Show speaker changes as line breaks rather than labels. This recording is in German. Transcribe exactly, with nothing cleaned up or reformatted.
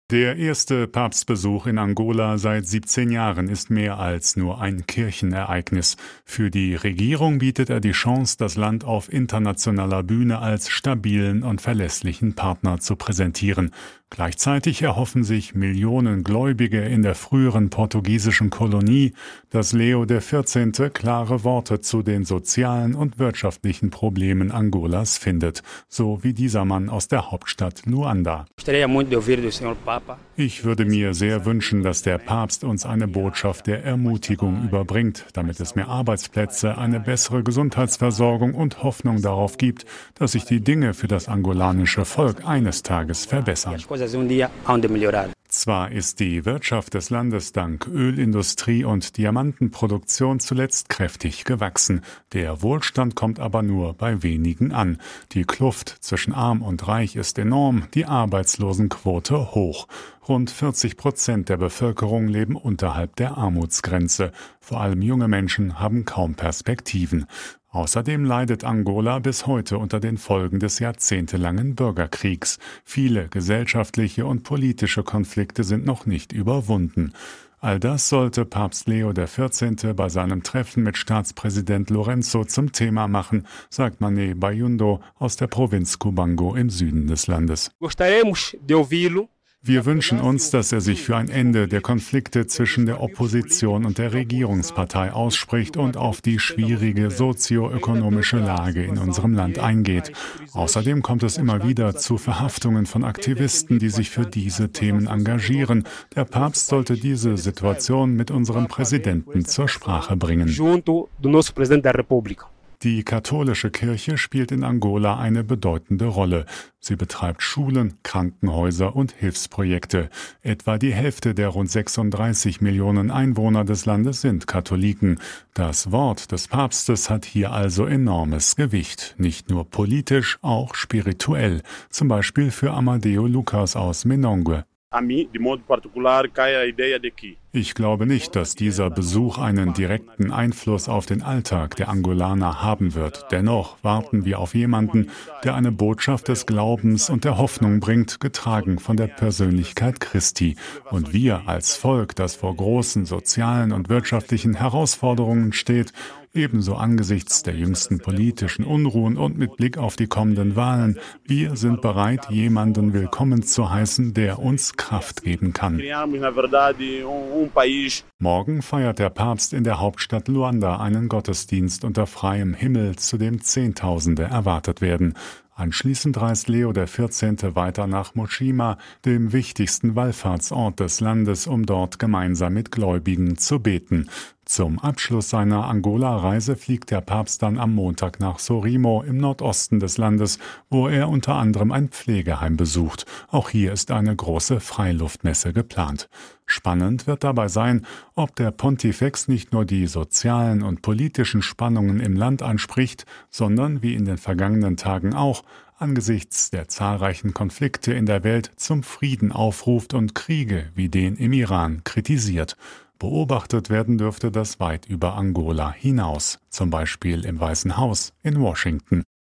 Der erste Papstbesuch in Angola seit siebzehn Jahren ist mehr als nur ein Kirchenereignis. Für die Regierung bietet er die Chance, das Land auf internationaler Bühne als stabilen und verlässlichen Partner zu präsentieren. Gleichzeitig erhoffen sich Millionen Gläubige in der früheren portugiesischen Kolonie, dass Leo der vierzehnte klare Worte zu den sozialen und wirtschaftlichen Problemen Angolas findet, so wie dieser Mann aus der Hauptstadt Luanda. Ich würde mir sehr wünschen, dass der Papst uns eine Botschaft der Ermutigung überbringt, damit es mehr Arbeitsplätze, eine bessere Gesundheitsversorgung und Hoffnung darauf gibt, dass sich die Dinge für das angolanische Volk eines Tages verbessern. Zwar ist die Wirtschaft des Landes dank Ölindustrie und Diamantenproduktion zuletzt kräftig gewachsen. Der Wohlstand kommt aber nur bei wenigen an. Die Kluft zwischen Arm und Reich ist enorm, die Arbeitslosenquote hoch. Rund vierzig Prozent der Bevölkerung leben unterhalb der Armutsgrenze. Vor allem junge Menschen haben kaum Perspektiven. Außerdem leidet Angola bis heute unter den Folgen des jahrzehntelangen Bürgerkriegs. Viele gesellschaftliche und politische Konflikte sind noch nicht überwunden. All das sollte Papst Leo der vierzehnte bei seinem Treffen mit Staatspräsident Lourenço zum Thema machen, sagt Mané Bayundo aus der Provinz Cubango im Süden des Landes. Wir wünschen uns, dass er sich für ein Ende der Konflikte zwischen der Opposition und der Regierungspartei ausspricht und auf die schwierige sozioökonomische Lage in unserem Land eingeht. Außerdem kommt es immer wieder zu Verhaftungen von Aktivisten, die sich für diese Themen engagieren. Der Papst sollte diese Situation mit unserem Präsidenten zur Sprache bringen. Die katholische Kirche spielt in Angola eine bedeutende Rolle. Sie betreibt Schulen, Krankenhäuser und Hilfsprojekte. Etwa die Hälfte der rund sechsunddreißig Millionen Einwohner des Landes sind Katholiken. Das Wort des Papstes hat hier also enormes Gewicht. Nicht nur politisch, auch spirituell. Zum Beispiel für Amadeo Lucas aus Menongue. Ich glaube nicht, dass dieser Besuch einen direkten Einfluss auf den Alltag der Angolaner haben wird. Dennoch warten wir auf jemanden, der eine Botschaft des Glaubens und der Hoffnung bringt, getragen von der Persönlichkeit Christi. Und wir als Volk, das vor großen sozialen und wirtschaftlichen Herausforderungen steht, ebenso angesichts der jüngsten politischen Unruhen und mit Blick auf die kommenden Wahlen, wir sind bereit, jemanden willkommen zu heißen, der uns Kraft geben kann. Morgen feiert der Papst in der Hauptstadt Luanda einen Gottesdienst unter freiem Himmel, zu dem Zehntausende erwartet werden. Anschließend reist Leo der vierzehnte weiter nach Moshima, dem wichtigsten Wallfahrtsort des Landes, um dort gemeinsam mit Gläubigen zu beten. Zum Abschluss seiner Angola-Reise fliegt der Papst dann am Montag nach Sorimo im Nordosten des Landes, wo er unter anderem ein Pflegeheim besucht. Auch hier ist eine große Freiluftmesse geplant. Spannend wird dabei sein, ob der Pontifex nicht nur die sozialen und politischen Spannungen im Land anspricht, sondern, wie in den vergangenen Tagen auch, angesichts der zahlreichen Konflikte in der Welt zum Frieden aufruft und Kriege wie den im Iran kritisiert. Beobachtet werden dürfte das weit über Angola hinaus, zum Beispiel im Weißen Haus in Washington.